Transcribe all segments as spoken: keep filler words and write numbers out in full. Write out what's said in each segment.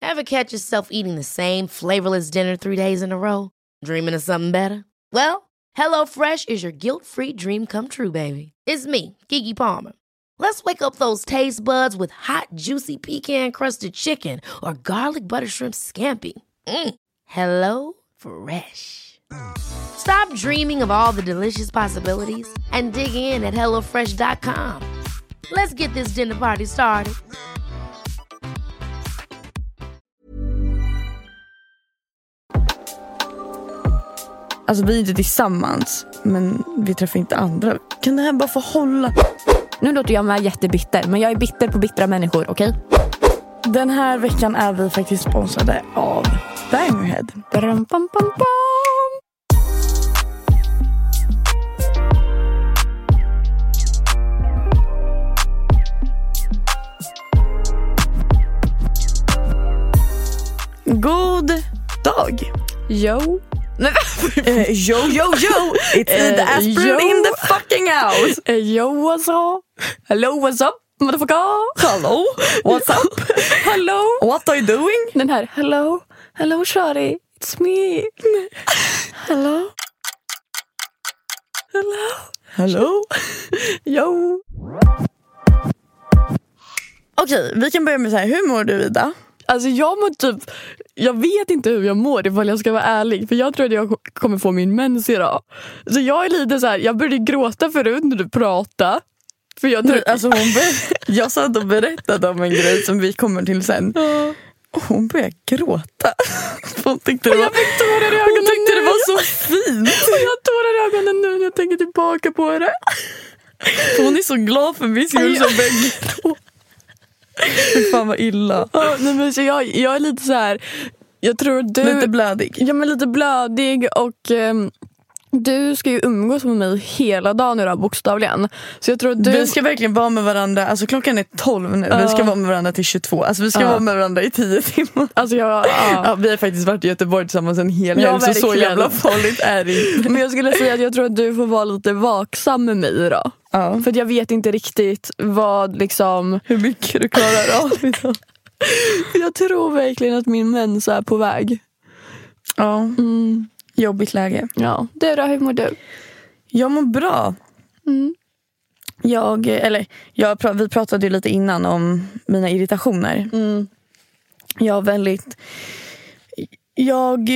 Ever catch yourself eating the same flavorless dinner three days in a row? Dreaming of something better? Well, HelloFresh is your guilt-free dream come true, baby. It's me, Keke Palmer. Let's wake up those taste buds with hot, juicy pecan-crusted chicken or garlic butter shrimp scampi. Mm. Hello Fresh. Stop dreaming of all the delicious possibilities and dig in at hello fresh dot com. Let's get this dinner party started. Alltså vi är inte tillsammans, men vi träffar inte andra. Kan det här bara få hålla? Nu låter jag mig jättebitter, men jag är bitter på bittra människor, okej? Okay? Den här veckan är vi faktiskt sponsrade av Bangerhead. Bam, bam, bam, bam. God dag. Yo. uh, yo, yo, yo. It's uh, the aspirin yo. In the fucking house. Uh, yo, what's up? Hello, what's up? Motherfucker. Hello, what's up? Hello. What are you doing? Den här, hello. Hello, shawty. It's me. Hello. Hello. Hello. Yo. Okej, vi kan börja med så här. Hur mår du, Ida? Alltså jag mår typ, jag vet inte hur jag mår ifall jag ska vara ärlig. För jag tror att jag kommer få min mens idag. Så jag är lite så här, jag började gråta förut när du pratade. För jag, tror, alltså hon ber- jag satt och berättade om en grej som vi kommer till sen. Ja. Och hon började gråta. Hon tyckte det var, jag fick tårar i ögonen. hon tyckte nu. det var så fint. Och jag har tårar i ögonen nu när jag tänker tillbaka på det. För hon är så glad för min skull som bägge. Fy fan vad illa. Ja, nej, men så jag, jag är lite så här. Jag tror du... Lite blödig. Ja, men lite blödig. Och um, du ska ju umgås med mig hela dagen nu då, bokstavligen. Så jag tror att du... Vi ska verkligen vara med varandra. Alltså klockan är tolv nu. Uh. Vi ska vara med varandra till tjugotvå. Alltså vi ska uh. vara med varandra i tio timmar. Alltså jag... Uh. Ja, vi har faktiskt varit i Göteborg tillsammans en hel ja, helg. Så så jävla farligt är det inte. Men jag skulle säga att jag tror att du får vara lite vaksam med mig då. Ja. För att jag vet inte riktigt vad liksom... Hur mycket du klarar av idag. Jag tror verkligen att min mens är på väg. Ja. Mm. Jobbigt läge. Ja. Du då, hur mår du? Jag mår bra. Mm. Jag, eller jag, vi pratade ju lite innan om mina irritationer. Mm. Jag har väldigt... Jag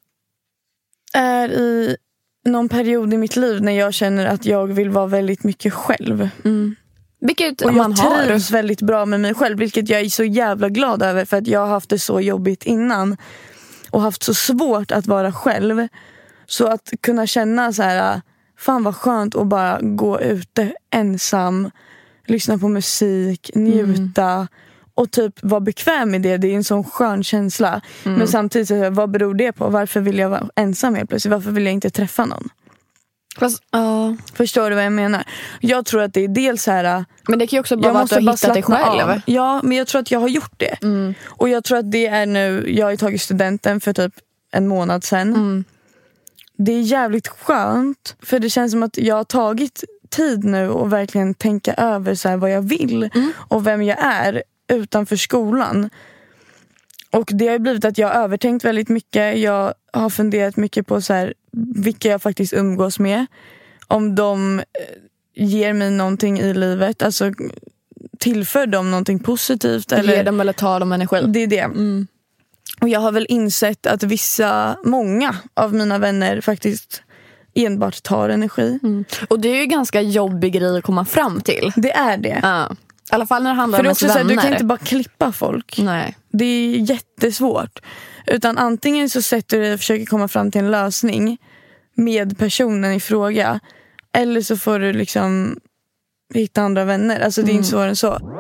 är i någon period i mitt liv när jag känner att jag vill vara väldigt mycket själv. Mm. Vilket och man jag trivs har. väldigt bra med mig själv, vilket jag är så jävla glad över, för att jag har haft det så jobbigt innan och haft så svårt att vara själv. Så att kunna känna så här, fan vad skönt att bara gå ute ensam, lyssna på musik, njuta mm. och typ vara bekväm med det. Det är en sån skön känsla. Mm. Men samtidigt, så, vad beror det på? Varför vill jag vara ensam helt plötsligt? Varför vill jag inte träffa någon? Fast, uh. Förstår du vad jag menar? Jag tror att det är dels så här. Men det kan ju också bara vara att du har hittat dig själv. Av. Ja, men jag tror att jag har gjort det. Mm. Och jag tror att det är nu. Jag har tagit studenten för typ en månad sedan. Mm. Det är jävligt skönt. För det känns som att jag har tagit tid nu och verkligen tänka över så här vad jag vill. Mm. Och vem jag är utanför skolan. Och det har blivit att jag har övertänkt väldigt mycket. Jag har funderat mycket på så här, vilka jag faktiskt umgås med. Om de ger mig någonting i livet. Alltså tillför de någonting positivt. Eller ger dem eller tar dem energi. Det är det. Mm. Och jag har väl insett att vissa, många av mina vänner faktiskt enbart tar energi. Mm. Och det är ju ganska jobbig grej att komma fram till. Det är det. Ja. I alla fall när det handlar För om ens också vänner. Så här, du kan inte bara klippa folk. Nej. Det är jättesvårt. Utan antingen så sätter du dig och försöker komma fram till en lösning med personen i fråga. Eller så får du liksom hitta andra vänner. Alltså det är mm. inte svårare än så.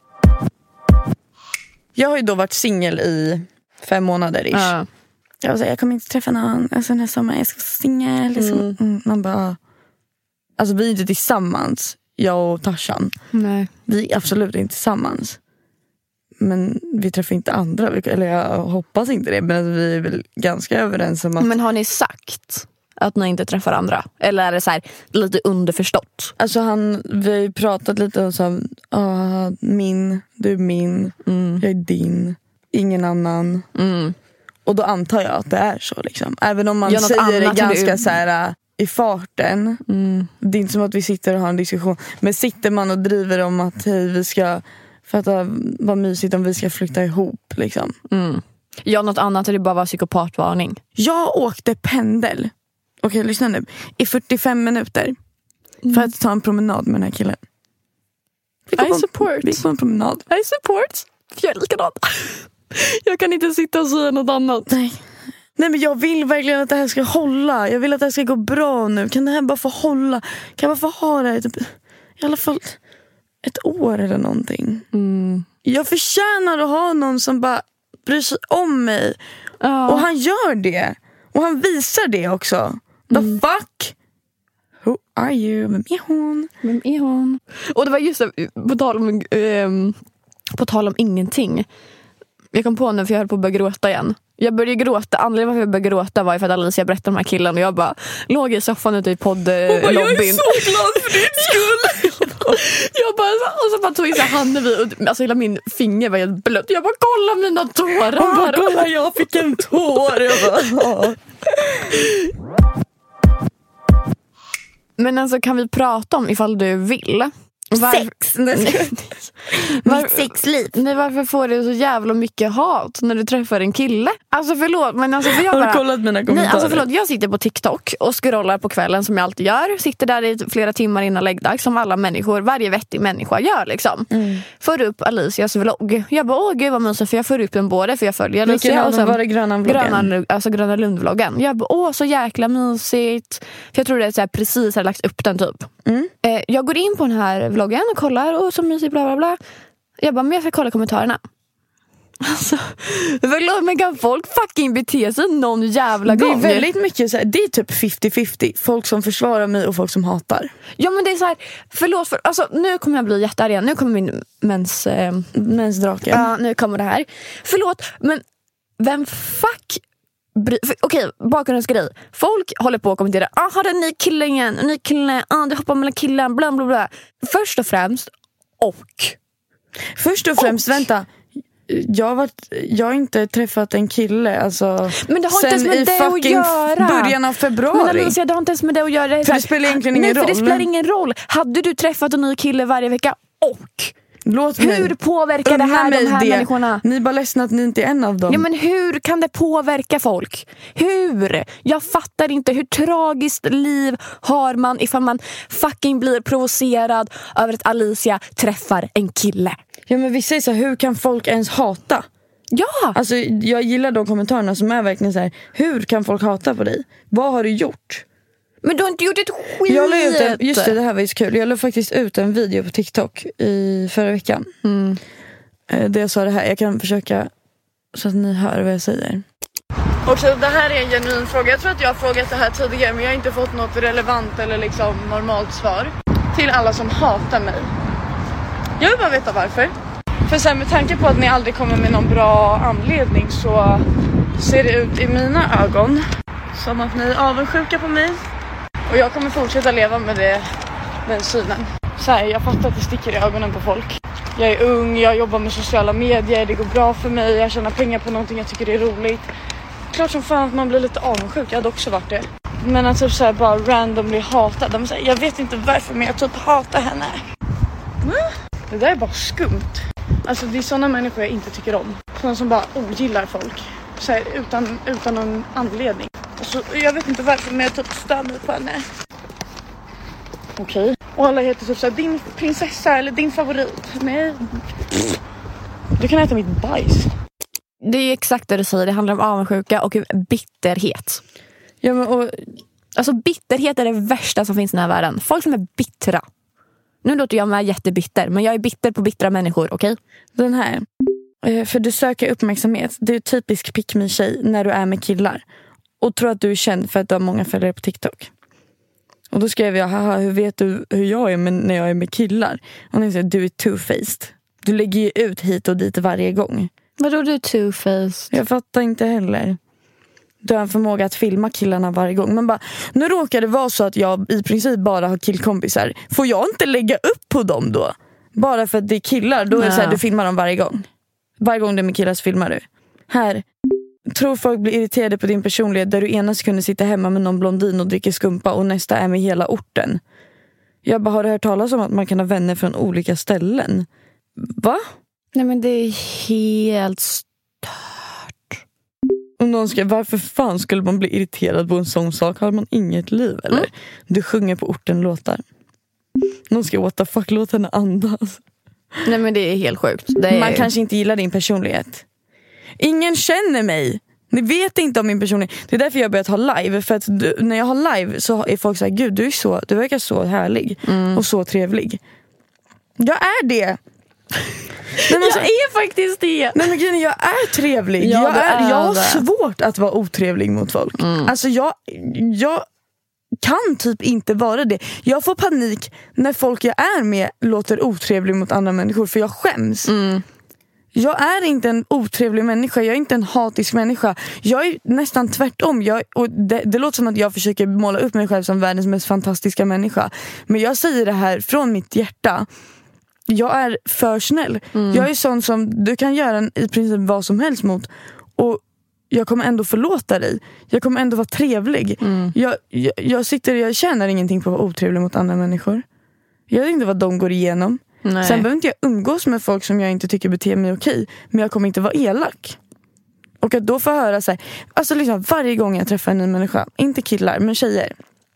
Jag har ju då varit singel i fem månader ish. Ja. Jag var så här, jag kommer inte träffa någon. Alltså den här sommaren, jag ska vara singel. Liksom. Mm. Mm, man bara... Alltså vi är inte tillsammans, jag och Tarzan. Nej. Vi är absolut inte tillsammans. Men vi träffar inte andra. Eller jag hoppas inte det. Men vi är väl ganska överens om att... Men har ni sagt att ni inte träffar andra? Eller är det så här lite underförstått? Alltså han, vi har pratat lite om så, ah, min, du är min, mm. jag är din. ingen annan. Mm. Och då antar jag att det är så liksom. Även om man Ja, något säger det annat ganska du- så här i farten. Mm. Det är inte som att vi sitter och har en diskussion. Men sitter man och driver om att hej, vi ska fatta vad mysigt om vi ska flytta ihop liksom. Mm. Ja, något annat är det bara var psykopatvarning. Jag åkte pendel. Okej, lyssna nu. I fyrtiofem minuter. Mm. För att ta en promenad med den här killen. Vi går I på- support. Vi går på en promenad. I support. Jag är likadan. Jag kan inte sitta och säga något annat. Nej. Nej, men jag vill verkligen att det här ska hålla. Jag vill att det här ska gå bra nu. Kan det här bara få hålla? Kan jag bara få ha det här typ, i alla fall ett år eller någonting? Mm. Jag förtjänar att ha någon som bara bryr sig om mig. Ja. Och han gör det. Och han visar det också. The Mm. fuck? Who are you? Vem är hon? Vem är hon? Och det var just det, på tal om, ehm, på tal om ingenting. Jag kom på nu för jag höll på att börja gråta igen. Jag började gråta, anledningen varför jag började gråta var för att Alicia berättade om den här killen och jag bara låg i soffan ute i poddlobbyn. Jag är så glad för din skull. Jag bara, och så bara tog jag så här handen vid, och, alltså hela min finger var helt blött. Jag bara, kolla mina tårar. Hon bara, kolla jag fick en tår. Jag bara, ja. Men alltså kan vi prata om ifall du vill? Var... Sex. Var... Mitt sexliv. Nej, varför får du så jävla mycket hat när du träffar en kille? Alltså förlåt, men alltså för jag Har du bara... kollat mina kommentarer? Nej, alltså förlåt, jag sitter på TikTok och scrollar på kvällen som jag alltid gör. Sitter där i flera timmar innan läggdags som alla människor, varje vettig människa gör liksom. Mm. Får upp Alicias vlogg. Jag bara, åh gud vad mysigt, för jag får upp den både för jag följer Vilken Alicia av och dem sen var det? Gröna vloggen? Gröna, alltså Gröna Lund-vloggen. Jag bara, åh så jäkla mysigt. För jag tror det är så här, precis har lagt upp den typ. Mm. Eh, jag går in på den här vloggen och kollar, åh så mysigt bla bla bla. Jag bara, men jag ska kolla kommentarerna. Alltså, förlåt, men kan folk fucking bete sig någon jävla Det är gång? väldigt mycket så här, det är typ femtio femtio. Folk som försvarar mig och folk som hatar. Ja men det är så här, förlåt för, alltså nu kommer jag bli jättearg igen. Nu kommer min mens eh, Mensdraken. ja, nu kommer det här. Förlåt, men vem fuck bry, för, okej, bakgrundsgrej. Folk håller på att kommentera, ah, har den ny killen igen, ny kille, ah, du hoppar mellan killen, bla bla bla. Först och främst, och Först och främst, Och- vänta. Jag har, varit, jag har inte träffat en kille alltså, Men det har inte ens med i det att fucking göra. början av Men februari. Alicia, det har inte ens med det att göra. För det spelar egentligen ingen Nej, för det roll. spelar ingen roll. Hade du träffat en ny kille varje vecka, och Låt mig hur påverkar det unna här mig de här det. människorna? Ni är bara ledsna att ni inte är en av dem. Ja, men hur kan det påverka folk? Hur? Jag fattar inte. Hur tragiskt liv har man ifall man fucking blir provocerad över att Alicia träffar en kille? Ja, men vi säger så här, hur kan folk ens hata? Ja! Alltså, jag gillar de kommentarerna som är verkligen så här, hur kan folk hata på dig? Vad har du gjort? Men du har inte gjort ett skit! Jag la ut en, just det, det här var ju så kul. Jag la faktiskt ut en video på TikTok i förra veckan. Mm. Eh, Det jag sa det här, jag kan försöka så att ni hör vad jag säger. Och så det här är en genuin fråga. Jag tror att jag har frågat det här tidigare, men jag har inte fått något relevant eller liksom normalt svar. Till alla som hatar mig. Jag vill bara veta varför. För sen med tanke på att ni aldrig kommer med någon bra anledning, så ser det ut i mina ögon som att ni är avundsjuka på mig. Och jag kommer fortsätta leva med det, den synen. Så här, jag fattar att det sticker i ögonen på folk. Jag är ung, jag jobbar med sociala medier, det går bra för mig, jag tjänar pengar på någonting, jag tycker det är roligt. Klart som fan att man blir lite avundsjuk, jag hade också varit det. Men att typ så här, bara randomly hata dem, så här, jag vet inte varför, men jag typ hatar henne. Det där är bara skumt. Alltså det är sådana människor jag inte tycker om. Sådana som bara ogillar folk. Så här, utan, utan någon anledning. Så, jag vet inte varför, men jag typ stör mig på henne. Okej. Okay. Och alla heter typ såhär, din prinsessa eller din favorit. Nej. Du kan äta mitt bajs. Det är exakt det du säger. Det handlar om avundsjuka och bitterhet. Ja, men och... Alltså bitterhet är det värsta som finns i den här världen. Folk som är bittra. Nu låter jag mig jättebitter, men jag är bitter på bittra människor, okej? Okay? Den här. För du söker uppmärksamhet. Du är typisk pick me tjej när du är med killar. Och tror att du är känd för att du har många följare på TikTok. Och då skrev jag, haha, hur vet du hur jag är när jag är med killar? Och hon säger, du är two-faced. Du lägger ju ut hit och dit varje gång. Vadå du är two-faced? Jag fattar inte heller. Du har en förmåga att filma killarna varje gång. Men bara, nu råkar det vara så att jag i princip bara har killkompisar. Får jag inte lägga upp på dem då? Bara för att det är killar, då är det så här, du filmar dem varje gång. Varje gång det är med killar så filmar du. Här. Tror folk blir irriterade på din personlighet där du ena kunde sitta hemma med någon blondin och dricka skumpa och nästa är med hela orten. Jag bara, har du hört talas om att man kan ha vänner från olika ställen? Va? Nej, men det är helt stört. Om någon ska, varför fan skulle man bli irriterad på en sån sak? Har man inget liv, eller? Mm. Du sjunger på orten-låtar. Någon ska, what the fuck, låt henne andas. Nej, men det är helt sjukt. Det är... Man kanske inte gillar din personlighet. Ingen känner mig. Ni vet inte om min personlighet. Det är därför jag har börjat ha live. För att du, när jag har live så är folk så här, gud, du är så, du verkar så härlig mm. och så trevlig. Jag är det. Nej, men så, jag är faktiskt det. Nej, men grejen, jag är trevlig. Ja, jag, är, är jag har det. svårt att vara otrevlig mot folk. Mm. Alltså jag, jag kan typ inte vara det. Jag får panik när folk jag är med låter otrevlig mot andra människor. För jag skäms. Mm. Jag är inte en otrevlig människa. Jag är inte en hatisk människa. Jag är nästan tvärtom. Jag, och det, det låter som att jag försöker måla upp mig själv som världens mest fantastiska människa. Men jag säger det här från mitt hjärta. Jag är för snäll. Mm. Jag är sån som du kan göra en, i princip vad som helst mot. Och jag kommer ändå förlåta dig. Jag kommer ändå vara trevlig. Mm. Jag, jag, jag sitter jag känner ingenting på att vara otrevlig mot andra människor. Jag vet inte vad de går igenom. Nej. Sen behöver inte jag umgås med folk som jag inte tycker beter mig okej. Men jag kommer inte vara elak. Och att då få höra så här, alltså liksom varje gång jag träffar en ny människa, inte killar men tjejer.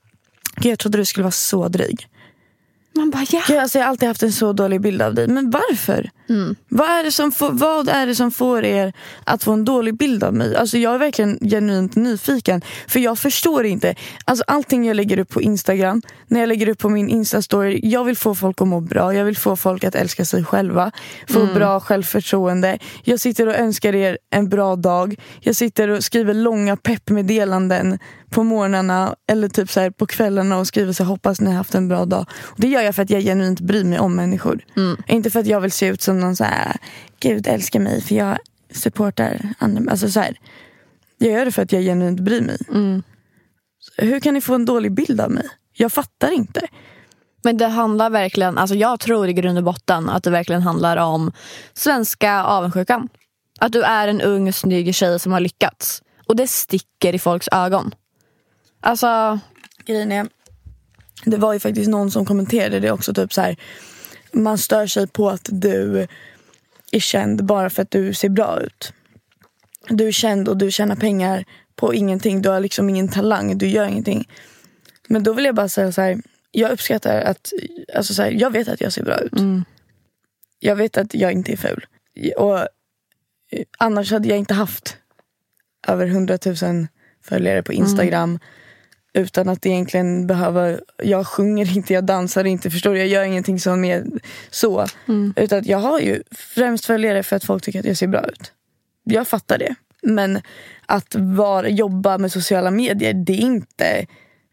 Jag trodde du skulle vara så dryg. Man bara, ja. Gud, alltså, jag har alltid haft en så dålig bild av dig. Men varför? Mm. Vad, är det som får, vad är det som får er att få en dålig bild av mig? Alltså jag är verkligen genuint nyfiken. För jag förstår inte. Alltså allting jag lägger upp på Instagram, när jag lägger upp på min Insta-story, jag vill få folk att må bra. Jag vill få folk att älska sig själva. Få mm. bra självförtroende. Jag sitter och önskar er en bra dag. Jag sitter och skriver långa peppmeddelanden på morgnarna eller typ så här på kvällarna och skriver så här, hoppas ni har haft en bra dag. Och det gör jag för att jag genuint bryr mig om människor. Mm. Inte för att jag vill se ut som någon så här, Gud älskar mig för jag supportar andra. Alltså så här, jag gör det för att jag genuint bryr mig. Mm. Hur kan ni få en dålig bild av mig? Jag fattar inte. Men det handlar verkligen, alltså jag tror i grund och botten att det verkligen handlar om svenska avundsjukan. Att du är en ung, snygg tjej som har lyckats. Och det sticker i folks ögon. Alltså, grejen är, det var ju faktiskt någon som kommenterade det också, typ så här, man stör sig på att du är känd bara för att du ser bra ut. Du är känd och du tjänar pengar på ingenting. Du har liksom ingen talang, du gör ingenting. Men då vill jag bara säga så här, jag uppskattar att, alltså så här, jag vet att jag ser bra ut. Mm. Jag vet att jag inte är ful. Och annars hade jag inte haft över hundratusen följare på Instagram. Mm. Utan att egentligen behöva, jag sjunger inte, jag dansar inte, förstår du? Jag gör ingenting som är så. Mm. Utan att jag har ju främst följare för att folk tycker att jag ser bra ut. Jag fattar det. Men att vara, jobba med sociala medier, det är inte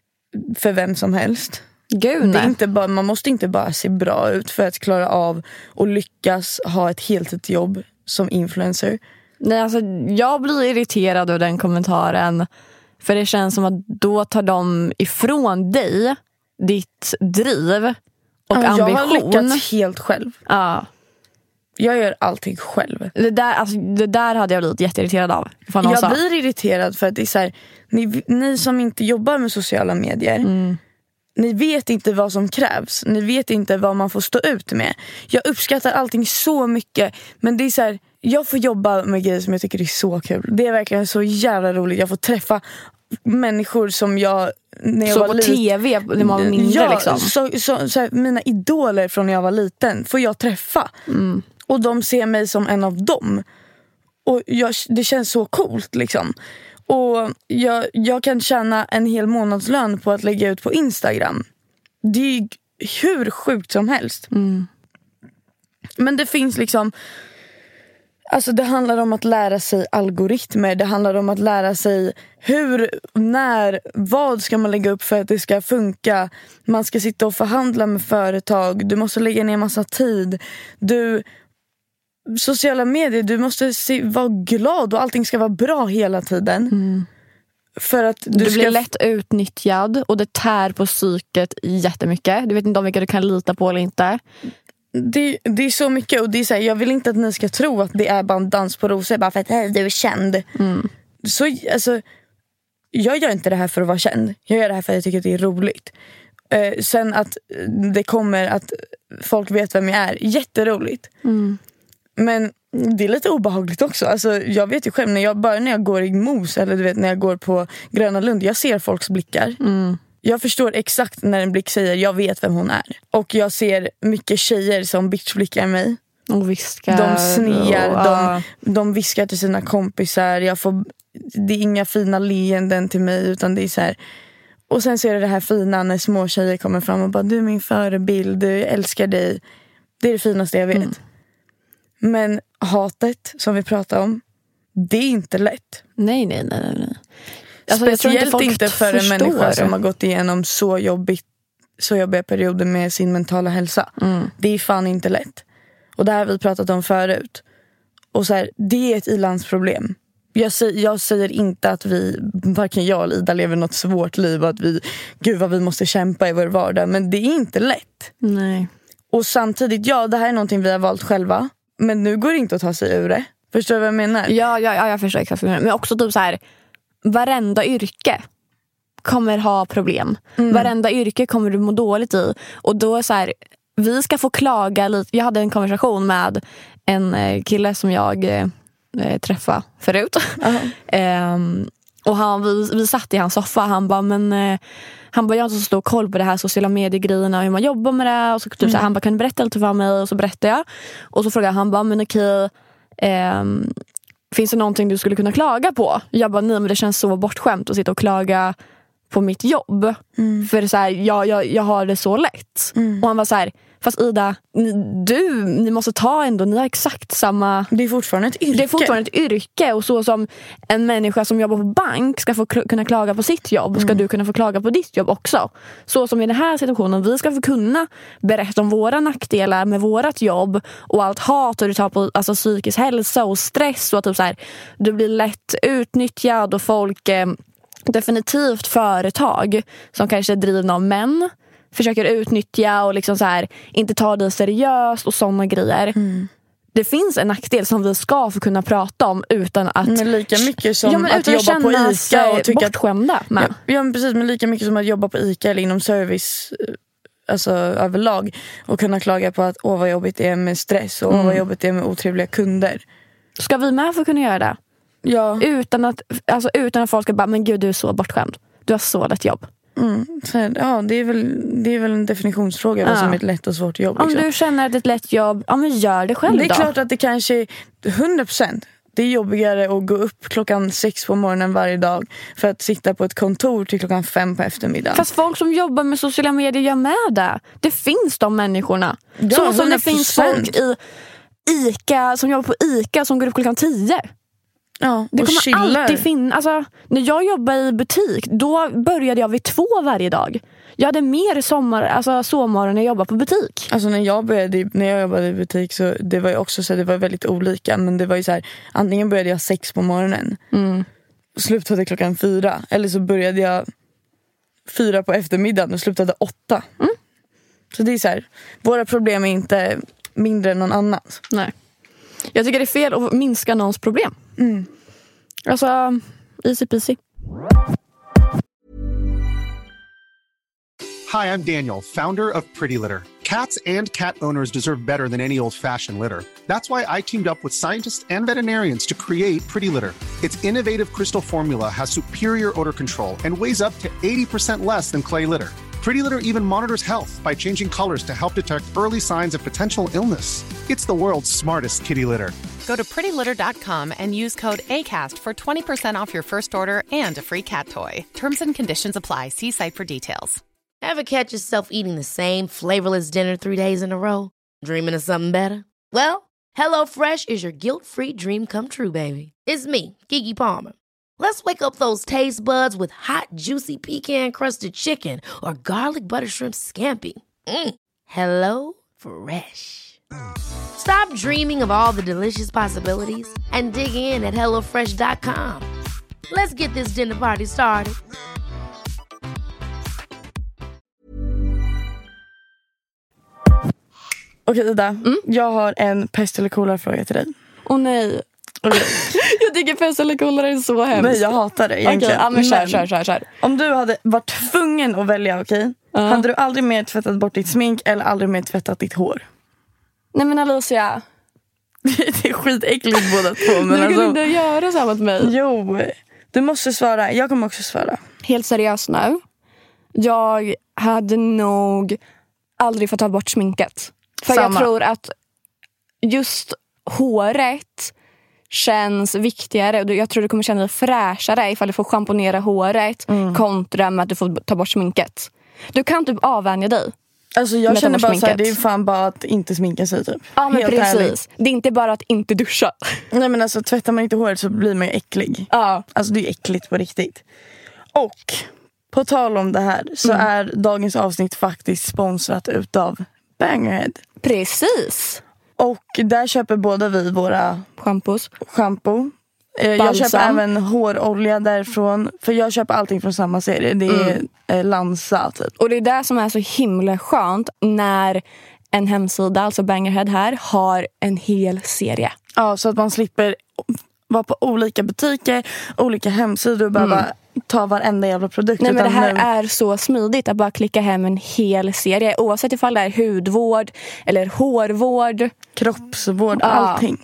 för vem som helst. Gud, det är inte bara, man måste inte bara se bra ut för att klara av och lyckas ha ett heltidsjobb som influencer. Nej, alltså jag blir irriterad över den kommentaren. För det känns som att då tar de ifrån dig ditt driv och ja, ambition. Jag har lyckats helt själv. Ja. Jag gör allting själv. Det där, alltså, det där hade jag blivit jätteirriterad av. Jag sa. blir irriterad för att det är så här, ni, ni som inte jobbar med sociala medier, mm. ni vet inte vad som krävs. Ni vet inte vad man får stå ut med. Jag uppskattar allting så mycket. Men det är så här, jag får jobba med grejer som jag tycker är så kul. Det är verkligen så jävla roligt. Jag får träffa människor som jag när jag så var på liten, tv när man var mindre ja, liksom. så, så, så här, mina idoler från när jag var liten får jag träffa. Mm. Och de ser mig som en av dem. Och jag, det känns så coolt liksom. Och jag, jag kan tjäna en hel månadslön på att lägga ut på Instagram. Det är hur sjukt som helst. Mm. Men det finns liksom, alltså det handlar om att lära sig algoritmer. Det handlar om att lära sig hur, när, vad ska man lägga upp för att det ska funka. Man ska sitta och förhandla med företag. Du måste lägga ner massa tid. Du, sociala medier, du måste se, vara glad och allting ska vara bra hela tiden. Mm. För att du, du ska blir lätt utnyttjad och det tär på psyket jättemycket. Du vet inte om vilka du kan lita på eller inte. Det, det är så mycket. Och det är så här, jag vill inte att ni ska tro att det är bara en dans på rosor bara för att hej, du är känd. Mm. Så alltså, jag gör inte det här för att vara känd. Jag gör det här för att jag tycker att det är roligt. eh, Sen att det kommer att folk vet vem jag är, jätteroligt. Mm. Men det är lite obehagligt också. Alltså, jag vet ju själv, när jag, bara när jag går i Mos eller du vet, när jag går på Gröna Lund, jag ser folks blickar. Mm. Jag förstår exakt när en blick säger jag vet vem hon är. Och jag ser mycket tjejer som bitchblickar mig. Och viskar. De snear, och, de, de viskar till sina kompisar. Jag får, det är inga fina leenden till mig, utan det är så här. Och sen så är det det här fina när små tjejer kommer fram och bara, du är min förebild, du älskar dig. Det är det finaste jag vet. Mm. Men hatet som vi pratar om, det är inte lätt. Nej, nej, nej, nej. Alltså, speciellt inte, inte för förstår. en människa som har gått igenom så jobbigt, så jobbiga perioder med sin mentala hälsa. Mm. Det är fan inte lätt. Och det här har vi pratat om förut. Och så här, det är ett ilandsproblem. Jag säger, jag säger inte att vi, varken jag eller Ida, lever något svårt liv och att vi, gud vad vi måste kämpa i vår vardag. Men det är inte lätt. Nej. Och samtidigt, ja, det här är någonting vi har valt själva. Men nu går det inte att ta sig ur det. Förstår du vad jag menar? Ja, ja, ja jag förstår exakt vad jag menar. Men också typ så här, varenda yrke kommer ha problem. Mm. Varenda yrke kommer du må dåligt i. Och då är så här, vi ska få klaga lite. Jag hade en konversation med en kille som jag eh, träffade förut. Uh-huh. ehm, och han, vi, vi satt i hans soffa. Han bara, men eh, han bara, jag har inte så stor koll på det här sociala medier-grejerna och hur man jobbar med det. Och så, typ, mm. så här, han bara, kan du berätta lite för mig? Och så berättade jag. Och så frågade han bara, men okej, ehm, finns det någonting du skulle kunna klaga på? Jag bara, nej, men det känns så bortskämt att sitta och klaga på mitt jobb. Mm. För så här, jag, jag, jag har det så lätt. Mm. Och han var så här, fast Ida, ni, du, ni måste ta ändå, ni har exakt samma... Det är fortfarande ett yrke. Det är fortfarande ett yrke. Och så som en människa som jobbar på bank ska få kl- kunna klaga på sitt jobb, mm. ska du kunna få klaga på ditt jobb också. Så som i den här situationen, vi ska få kunna berätta om våra nackdelar med vårat jobb och allt hat och du tar på alltså, psykisk hälsa och stress och typ så här, du blir lätt utnyttjad och folk... Eh, definitivt företag som kanske är drivna av män försöker utnyttja och liksom så här, inte ta det seriöst och sådana grejer. Mm. Det finns en nackdel som vi ska få kunna prata om utan att... Men lika mycket som ja, men att jobba på ICA och tycka bortskämda. Att, ja, ja, men precis, men lika mycket som att jobba på ICA eller inom service, alltså överlag, och kunna klaga på att åh vad jobbigt det är med stress och mm. åh vad jobbigt det är med otrevliga kunder. Ska vi med få kunna göra det? Ja. Utan att, alltså, utan att folk ska bara, men gud, du är så bortskämd. Du har så lätt jobb. Mm. Så, ja, det är, väl, det är väl en definitionsfråga vad ja. som är ett lätt och svårt jobb. Liksom. Om du känner att det är ett lätt jobb, ja, men gör det själv då. Det är klart att det kanske är hundra procent. Det är jobbigare att gå upp klockan sex på morgonen varje dag för att sitta på ett kontor till klockan fem på eftermiddagen. Fast folk som jobbar med sociala medier gör med det. Det finns de människorna. Ja, så som hundra procent. det finns folk i ICA som jobbar på ICA som går upp klockan tio. Ja, det kommer chillar. alltid finnas. Alltså, när jag jobbade i butik, då började jag vid två varje dag. Jag hade mer sommar, alltså sovmorgon när jag jobbade på butik. Alltså när jag började, när jag jobbade i butik så det var ju också så det var väldigt olika, men det var ju så här, antingen började jag sex på morgonen mm. och slutade klockan fyra, eller så började jag fyra på eftermiddagen och slutade åtta. Mm. Så det är så här, våra problem är inte mindre än någon annans. Nej. Jag tycker det är fel att minska någons problem. Mm. Alltså, easy peasy. Hi, I'm Daniel, founder of Pretty Litter. Cats and cat owners deserve better than any old-fashioned litter. That's why I teamed up with scientists and veterinarians to create Pretty Litter. Its innovative crystal formula has superior odor control and weighs up to eighty percent less than clay litter. Pretty Litter even monitors health by changing colors to help detect early signs of potential illness. It's the world's smartest kitty litter. Go to pretty litter dot com and use code ACAST for twenty percent off your first order and a free cat toy. Terms and conditions apply. See site for details. Ever catch yourself eating the same flavorless dinner three days in a row? Dreaming of something better? Well, HelloFresh is your guilt-free dream come true, baby. It's me, Keke Palmer. Let's wake up those taste buds with hot, juicy pecan-crusted chicken or garlic butter shrimp scampi. Mm. Hello Fresh. Stop dreaming of all the delicious possibilities and dig in at hello fresh dot com. Let's get this dinner party started. Okej Ida, mm? jag har en pest eller kolera-fråga till dig. Åh oh, nej. Okay. Jag tycker pest eller kolera är så hemskt. Nej, jag hatar det egentligen. Okay, ja, men kör, kör, kör, kör. Om du hade varit tvungen att välja, okej? Okay? Uh. Hade du aldrig mer tvättat bort ditt smink eller aldrig mer tvättat ditt hår? Nej men Alicia. Det är skitäckligt båda två. Men du alltså... kan inte göra så mot mig. Jo, du måste svara. Jag kommer också svara. Helt seriöst nu. Jag hade nog aldrig fått ta bort sminket. För Samma. jag tror att just håret känns viktigare. Och jag tror du kommer känna dig fräschare ifall du får schamponera håret mm. kontra med att du får ta bort sminket. Du kan typ avvänja dig. Alltså jag känner bara såhär, det är fan bara att inte sminka sig typ. Ja men Helt precis, ärligt. Det är inte bara att inte duscha. Nej men alltså tvättar man inte håret så blir man ju äcklig. Ja. Alltså det är äckligt på riktigt. Och på tal om det här så mm. är dagens avsnitt faktiskt sponsrat utav Bangerhead. Precis. Och där köper båda vi våra schampos. Shampoo. Jag köper även hårolja därifrån. För jag köper allting från samma serie. Det är mm. Lanza typ. Och det är det som är så himla skönt när en hemsida, alltså Bangerhead här, har en hel serie. Ja, så att man slipper vara på olika butiker, olika hemsidor och behöva mm. ta varenda jävla produkt. Nej men det här nu... är så smidigt att bara klicka hem en hel serie. Oavsett ifall det är hudvård eller hårvård. Kroppsvård, ja. Allting.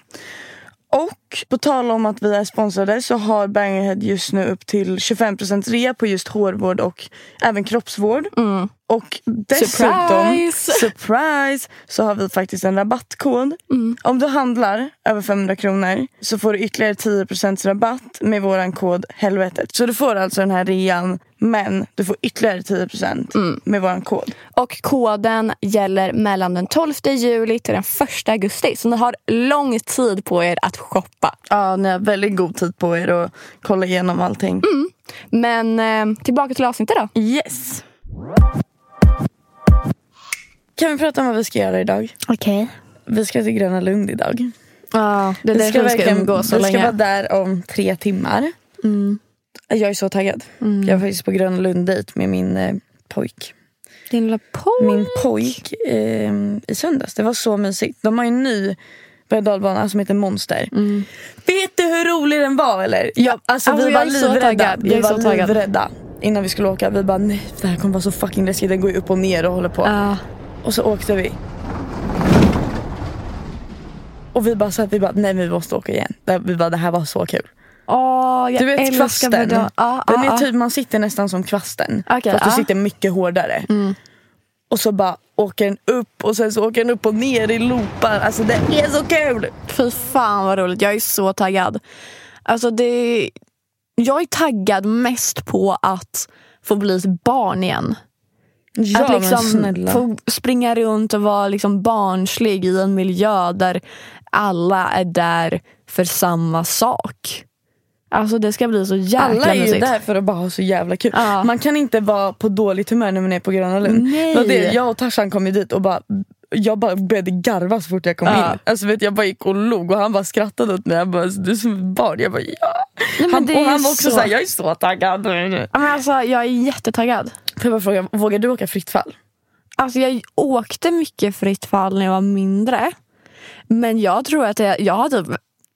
Och på tal om att vi är sponsrade så har Bangerhead just nu upp till tjugofem procent rea på just hårvård och även kroppsvård. Mm. Och dessutom, surprise. surprise, så har vi faktiskt en rabattkod. Mm. Om du handlar över femhundra kronor så får du ytterligare tio procent rabatt med våran kod helvetet. Så du får alltså den här rean, men du får ytterligare tio procent mm. med våran kod. Och koden gäller mellan den tolfte juli till den första augusti. Så ni har lång tid på er att shoppa. Ja, ni har väldigt god tid på er att kolla igenom allting. Mm. Men eh, tillbaka till avsnittet då. Yes. Kan vi prata om vad vi ska göra idag? Okej. Okay. Vi ska till Gröna Lund idag. Ja, det är vi ska vi ska umgås så Vi länge. ska vara där om tre timmar. Mm. Jag är så taggad. Mm. Jag var faktiskt på Gröna Lund-dejt med min eh, pojk. Din lilla pojk? Min pojk eh, i söndags. Det var så mysigt. De har ju en ny berg-och-dalbana som heter Monster. Mm. Vet du hur rolig den var eller? Jag, alltså, alltså, vi var livrädda. Vi var livrädda innan vi skulle åka. Vi bara, nej, det här kommer vara så fucking läskigt. Den går ju upp och ner och håller på. Uh. Och så åkte vi. Och vi bara så att vi bara, nej vi måste åka igen. Vi bara, det här var så kul. Åh, jag du vet kvasten. Ah, ah, den är ah. typ, man sitter nästan som kvasten. Okay, fast ah. du sitter mycket hårdare. Mm. Och så bara åker den upp och sen så åker den upp och ner i loopar. Alltså det är så kul. Fy fan vad roligt, jag är så taggad. Alltså det, jag är taggad mest på att få bli ett barn igen. Ja, att liksom snälla. få springa runt och vara liksom barnslig i en miljö där alla är där för samma sak. Alltså det ska bli så jävla mysigt. Alla är ju där för att bara ha så jävla kul. Ja. Man kan inte vara på dåligt humör när man är på Gröna Lund. Nej. Det, jag och Tarzan kom ju dit och bara, jag bara började garva så fort jag kom ja. in. Alltså vet jag bara gick och låg och han bara skrattade åt mig. Jag bara, du är som barn. Jag bara, ja. Nej, han, och han var också så... såhär, jag är så taggad. Men alltså jag är jättetaggad. Får jag bara fråga, vågar du åka fritt fall? Alltså jag åkte mycket fritt fall när jag var mindre. Men jag tror att jag, jag har typ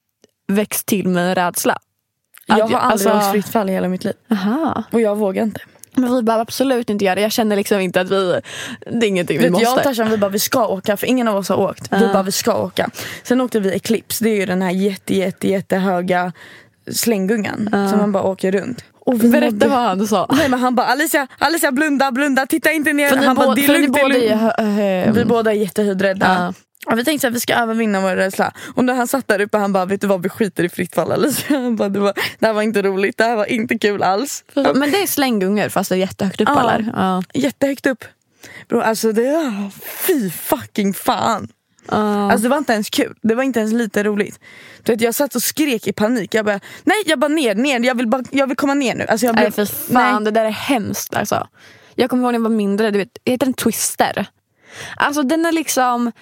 växt till med en rädsla. Jag har aldrig alltså... åkt fritt fall i hela mitt liv. Aha. Och jag vågar inte. Men vi bara absolut inte göra det. Jag känner liksom inte att vi, det är ingenting vi vet, måste. Jag och Tarzan, vi bara, vi ska åka. För ingen av oss har åkt. Uh. Vi bara, vi ska åka. Sen åkte vi Eclipse. Det är ju den här jätte, jätte, jättehöga slänggungan. Uh. Som man bara åker runt. Och vi berätta mådde... vad han sa. Nej men han bara, Alicia, Alicia blunda, blunda, titta inte ner. För han bara, det är lugnt, det är lugnt. Är... Vi båda är jättehudrädda. Uh. Ja, vi tänkte att vi ska övervinna vår rädsla. Och när han satt där uppe, han bara, vet du vad, vi skiter i fritt fall, Alicia. Han bara, det, var, det här var inte roligt, det här var inte kul alls. Men det är slänggungar fast det är jättehögt upp, ja, eller? Ja, jättehögt upp. Bro, alltså det är, fy fucking fan. Uh. Alltså det var inte ens kul. Det var inte ens lite roligt. Du vet, jag satt och skrek i panik. Jag bara, nej, jag bara ner, ner. Jag vill, bara, jag vill komma ner nu. Alltså jag blev, nej, för fan, nej. Det där är hemskt alltså. Jag kommer ihåg när jag var mindre, du vet, det heter en Twister. Alltså den är liksom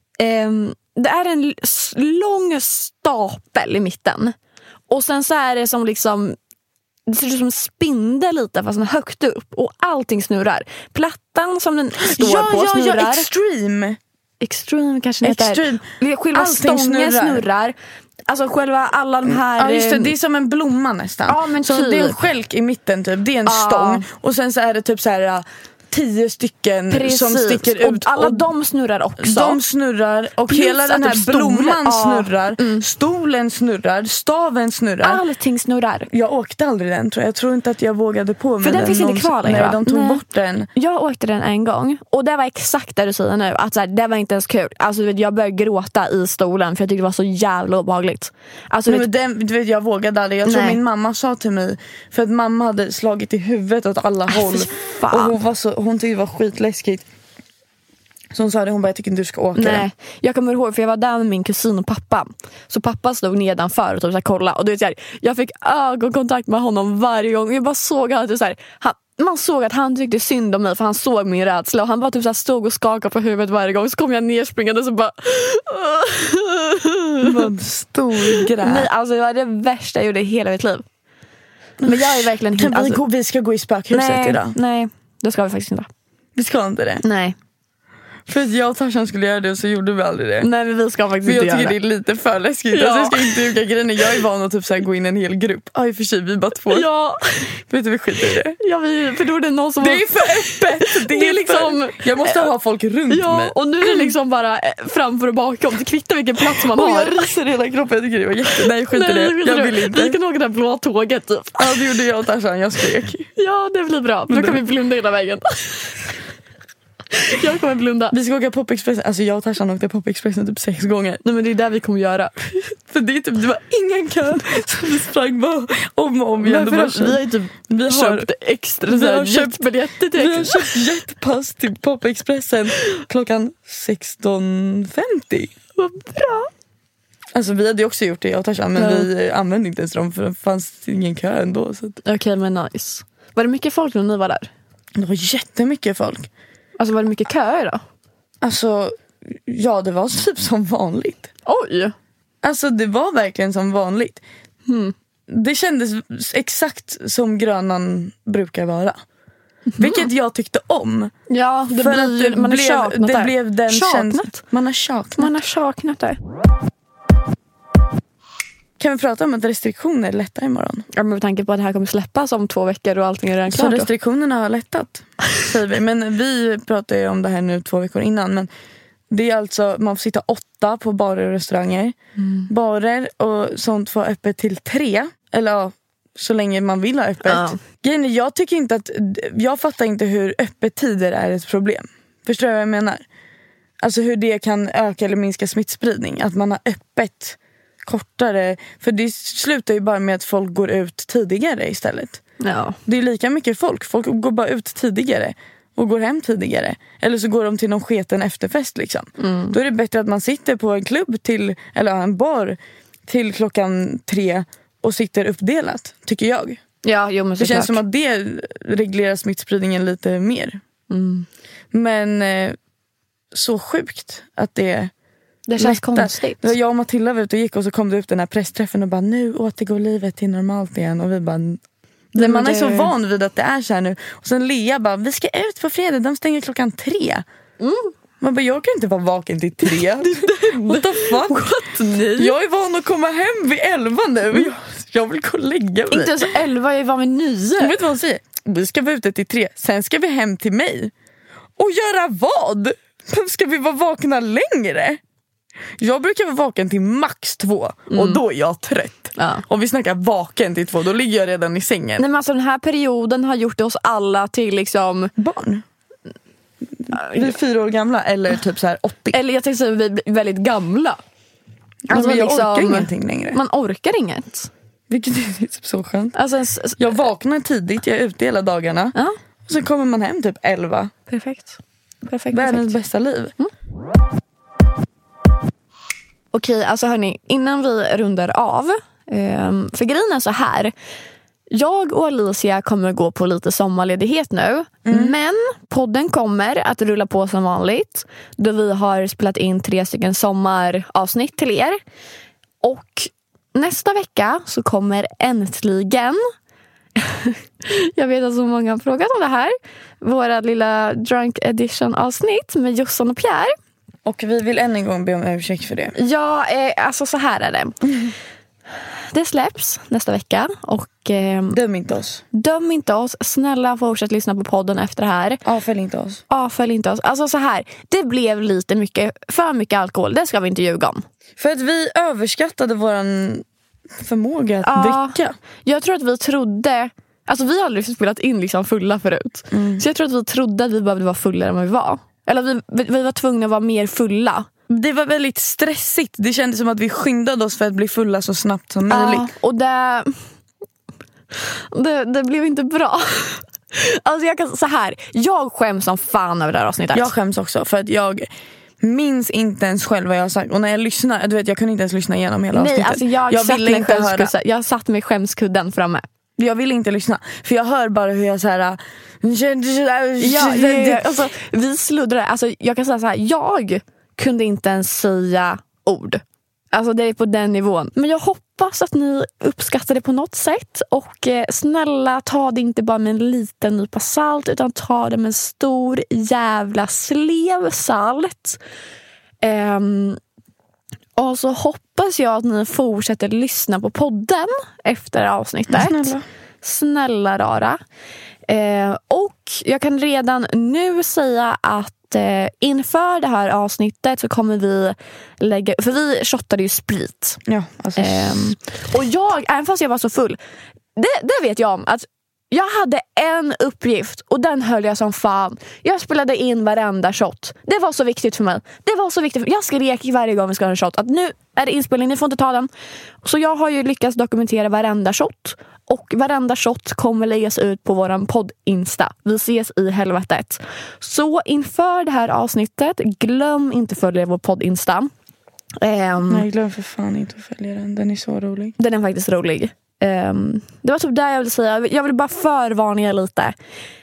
um, det är en lång stapel i mitten. Och sen så är det som liksom, det ser ut som en spindel lite fast den är högt upp. Och allting snurrar. Plattan som den står ja, på ja, snurrar. Ja, extreme. Extreme kanske Extreme. heter. Själva Allting stången snurrar. snurrar. Alltså själva alla de här... Ja just det, det är som en blomma nästan. Ja, men så typ. det är en skälk i mitten typ. Det är en Ja. stång. Och sen så är det typ så här tio stycken Precis. som sticker ut. Och alla och de snurrar också. De snurrar och Plus hela den att här typ stolen- blomman ja. snurrar. Mm. Stolen snurrar, staven snurrar. Allting snurrar. Jag åkte aldrig den tror jag. Jag tror inte att jag vågade på mig För den den finns inte någonsin. kvar längre, Nej, va? de tog Nej. bort den. Jag åkte den en gång och det var exakt det du säger nu. Att så här, det var inte ens kul. Alltså, du vet, jag började gråta i stolen för jag tyckte det var så jävla obehagligt. Alltså, Nej, vet, men den, du vet, jag vågade aldrig. Jag tror Nej. min mamma sa till mig. För att mamma hade slagit i huvudet åt alla håll. fy fan. Och hon, var så, hon tyckte det var skitläskigt. Så hon sa det, hon bara, jag tycker inte du ska åka den. nej, jag kommer ihåg för jag var där med min kusin och pappa. Så pappa stod nedanför och typ så här, kolla. Och du vet, så här, jag fick ögonkontakt med honom varje gång. Jag bara såg att så här, han, man såg att han tyckte synd om mig för han såg min rädsla. Och han bara typ så här, stod och skakade på huvudet varje gång. Så kom jag nerspringande och så bara... Vad stor grej. Nej, alltså det var det värsta jag gjorde i hela mitt liv. Men jag är verkligen... Kan vi, alltså, gå, vi ska gå i spökhuset nej, idag. nej, det ska vi faktiskt inte. Vi ska inte det. Nej, För att jag och Tarzan skulle göra det och så gjorde vi aldrig det. nej men vi ska faktiskt För jag inte tycker göra det är lite för läskigt. Ja. Alltså jag ska inte ljuga grejen. Jag är van att typ så här gå in i en hel grupp. Ja i och för sig vi är bara två. Ja, Vet du vi skiter i det. ja vi, för då är det någon som... Det är för öppet. Det är, Det är liksom- för... Jag måste ha folk runt Ja, mig. och nu är det liksom bara eh, framför och bakom. Det kvittar vilken plats man Och har. jag ryser hela kroppen. Jag tycker det var jätte... Nej skit i Nej, det. skiter Jag du. vill inte. Vi kan åka det här blå tåget typ. Ja det gjorde jag och Tarzan. Jag skrek. Ja, det blir bra. Då kan vi blunda hela vägen. Jag kommer blunda. Vi ska åka Popexpressen. Alltså jag och Tarzan åkte Popexpressen typ sex gånger. Nej men det är där vi kommer göra. För det, är typ, det var ingen kö. Så vi sprang bara om och om igen. Men Och bara för, vi har ju typ vi har, köpt extra vi så här, har köpt- jetbiljetter till vi har extra. köpt jetpass till Popexpressen klockan sexton femtio. Vad bra. Alltså vi hade ju också gjort det jag och Tarzan. Men Ja. vi använde inte ens dem för det fanns ingen kö ändå. Så att... Okej okay, men nice. Var det mycket folk när ni var där? Det var jättemycket folk. Alltså var det mycket köer då? Alltså ja det var typ som vanligt. Oj. Alltså det var verkligen som vanligt. Hmm. Det kändes exakt som Grönan brukar vara. Vilket jag tyckte om. Ja, det För blir, att det man har blev, saknat det där. blev den Saknat? känslan. Man har saknat. Man har saknat där. Kan vi prata om att restriktioner lättar imorgon? Ja, men med tanke på att det här kommer släppas om två veckor och allting är redan Så klart. då. restriktionerna har lättat, säger vi. Men vi pratar ju om det här nu två veckor innan. Men det är alltså, man får sitta åtta på barer och restauranger. Mm. Barer och sånt får öppet till tre. Eller ja, så länge man vill ha öppet. Ja. Grejen är, jag tycker inte att, jag fattar inte hur öppettider är ett problem. Förstår du vad jag menar? Alltså hur det kan öka eller minska smittspridning. Att man har öppet kortare. För det slutar ju bara med att folk går ut tidigare istället. Ja. Det är lika mycket folk. Folk går bara ut tidigare och går hem tidigare. Eller så går de till någon sketen efterfest liksom. Mm. Då är det bättre att man sitter på en klubb till, eller en bar till klockan tre och sitter uppdelat, tycker jag. Ja, jo, men Det såklart. känns som att det reglerar smittspridningen lite mer. Mm. Men eh, så sjukt att det Det känns lättar. konstigt. Jag och Matilda var ute och gick och så kom det upp den här pressträffen och bara nu återgår livet till normalt igen. Och vi bara... Nej, man men är så det- van vid att det är så här nu. Och sen Lea bara, vi ska ut på fredag, de stänger klockan tre. Mm. Man bara, jag kan inte vara vaken till tre. What the fuck? What? Nej. Jag är van att komma hem vid elva nu. Jag, jag vill gå och lägga mig. Inte ens elva, jag var med nio. Vet du vad hon säger? Vi ska vara ute till tre, sen ska vi hem till mig. Och göra vad? Ska vi vara vakna längre? Jag brukar vara vaken till max två. Och då är jag trött. Ja. Om vi snackar vaken till två, då ligger jag redan i sängen. Nej, men alltså, den här perioden har gjort oss alla till liksom... Barn. Vi är fyra år gamla eller typ så här åttio. Eller jag tänkte säga vi blir väldigt gamla. Alltså, men jag liksom- orkar ingenting längre. Man orkar inget. Vilket är typ så skönt. Alltså, en, s- Jag vaknar tidigt, jag är ute hela dagarna. ja, Och sen kommer man hem typ elva. perfekt. Perfekt, Världens perfekt. bästa liv. Okej, alltså hörni, innan vi rundar av. ehm, för grejen är så här. Jag och Alicia kommer gå på lite sommarledighet nu. Men podden kommer att rulla på som vanligt. Då vi har spelat in tre stycken sommaravsnitt till er. Och nästa vecka så kommer äntligen... Jag vet att så många har frågat om det här. Våra lilla drunk edition avsnitt med Jossan och Pierre. Och vi vill än en gång be om ursäkt för det. Ja, eh, alltså så här är det. Mm. Det släpps nästa vecka. Och eh, döm inte oss. Döm inte oss. Snälla fortsätt lyssna på podden efter det här. Avfölj inte oss. Avfölj inte oss. Alltså så här, det blev lite mycket, för mycket alkohol. Det ska vi inte ljuga om. För att vi överskattade våran förmåga att ja, dricka. Jag tror att vi trodde... Alltså vi har aldrig spelat in liksom fulla förut. Mm. Så jag tror att vi trodde att vi behövde vara fullare än vad vi var. Eller vi, vi var tvungna att vara mer fulla. Det var väldigt stressigt. Det kändes som att vi skyndade oss för att bli fulla så snabbt som möjligt. Ja, och det, det, det blev inte bra. Alltså jag kan så här, jag skäms som fan över det här avsnittet. Jag skäms också för att jag minns inte ens själv vad jag har sagt. Och när jag lyssnar, du vet, jag kunde inte ens lyssna igenom hela Nej, avsnittet. Alltså jag, jag ville inte höra. Jag satt med skämskudden framme. Jag vill inte lyssna. För jag hör bara hur jag så här. Ja, ja, ja. Alltså, vi sluddrar. Alltså, jag kan säga så här. Jag kunde inte ens säga ord. Alltså det är på den nivån. Men jag hoppas att ni uppskattar det på något sätt. Och eh, snälla, ta det inte bara med en liten nypa salt. Utan ta det med en stor jävla slev salt. Ehm... Och så hoppas jag att ni fortsätter lyssna på podden efter avsnittet. Snälla. Snälla rara. Eh, och jag kan redan nu säga att eh, inför det här avsnittet så kommer vi lägga... För vi shottade ju sprit. Ja, alltså... eh, och jag, även fast jag var så full, det, det vet jag om att jag hade en uppgift och den höll jag som fan. Jag spelade in varenda shot. Det var så viktigt för mig. Det var så viktigt. Jag skrek varje gång vi ska ha en shot att nu är det inspelning, ni får inte ta den. Så jag har ju lyckats dokumentera varenda shot. Och varenda shot kommer läggas ut på våran podd-insta. Vi ses i helvetet. Så inför det här avsnittet, glöm inte följa vår podd-insta. Um, Nej, glöm för fan inte att följa den. Den är så rolig. Den är faktiskt rolig. Um, det var typ där jag ville säga. Jag vill bara förvarna lite.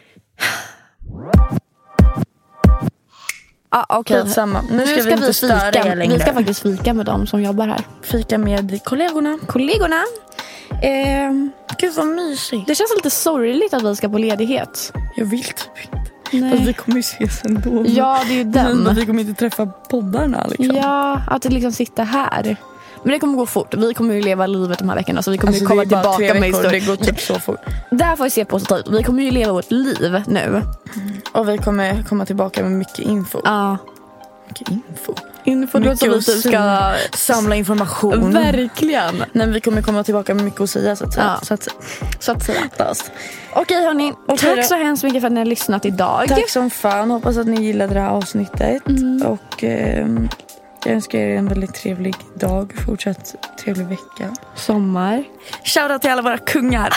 Ah, okay. Samma. Nu ska, nu ska vi, vi inte fika. längre. Vi ska faktiskt fika med dem som jobbar här. Fika med kollegorna. Kollegorna. Um, Gud vad mysigt. Det känns lite sorgligt att vi ska på ledighet. Jag vill typ inte. Nej. Fast vi kommer ju ses ändå. Ja, det är ju den. Men vi kommer inte träffa poddarna liksom. Ja, att det liksom sitter här. Men det kommer gå fort. Vi kommer ju leva livet de här veckorna. Så vi kommer alltså, ju komma tillbaka med historier. Det går typ så fort. Där får vi se positivt. Vi kommer ju leva vårt liv nu. Mm. Och vi kommer komma tillbaka med mycket info. Ja. Mycket info. Info mycket som vi ska samla information. Verkligen. Nej, vi kommer komma tillbaka med mycket att säga så att säga. Ja. Så att, så att säga. Okej hörni, okay, tack då. Så hemskt mycket för att ni har lyssnat idag. Tack som fan. Hoppas att ni gillade det här avsnittet. Mm. Och eh, jag önskar er en väldigt trevlig dag. Fortsatt trevlig vecka. Sommar. Shoutout till alla våra kungar.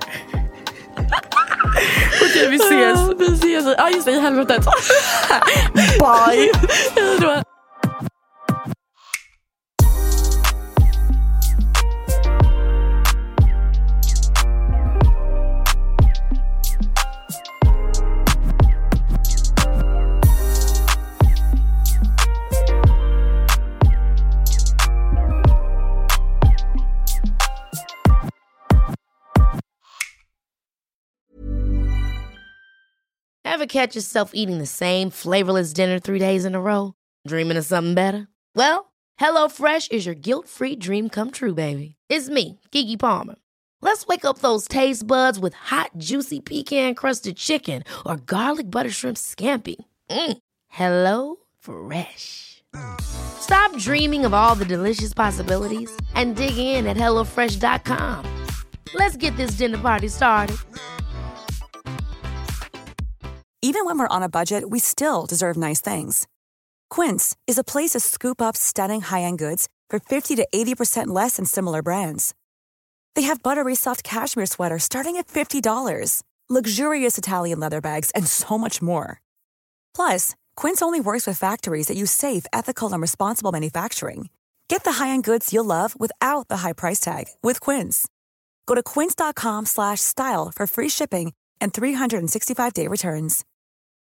Okej, vi ses. Ja, vi ses. Ja, just det, i helvetet. Bye. Jag tror. Ever catch yourself eating the same flavorless dinner three days in a row? Dreaming of something better? Well, HelloFresh is your guilt-free dream come true, baby. It's me, Keke Palmer. Let's wake up those taste buds with hot, juicy pecan-crusted chicken or garlic butter shrimp scampi. Mm. Hello Fresh. Stop dreaming of all the delicious possibilities and dig in at hello fresh dot com. Let's get this dinner party started. Even when we're on a budget, we still deserve nice things. Quince is a place to scoop up stunning high-end goods for fifty to eighty percent less than similar brands. They have buttery soft cashmere sweaters starting at fifty dollars, luxurious Italian leather bags, and so much more. Plus, Quince only works with factories that use safe, ethical, and responsible manufacturing. Get the high-end goods you'll love without the high price tag with Quince. Go to quince dot com slash style for free shipping and three sixty-five day returns.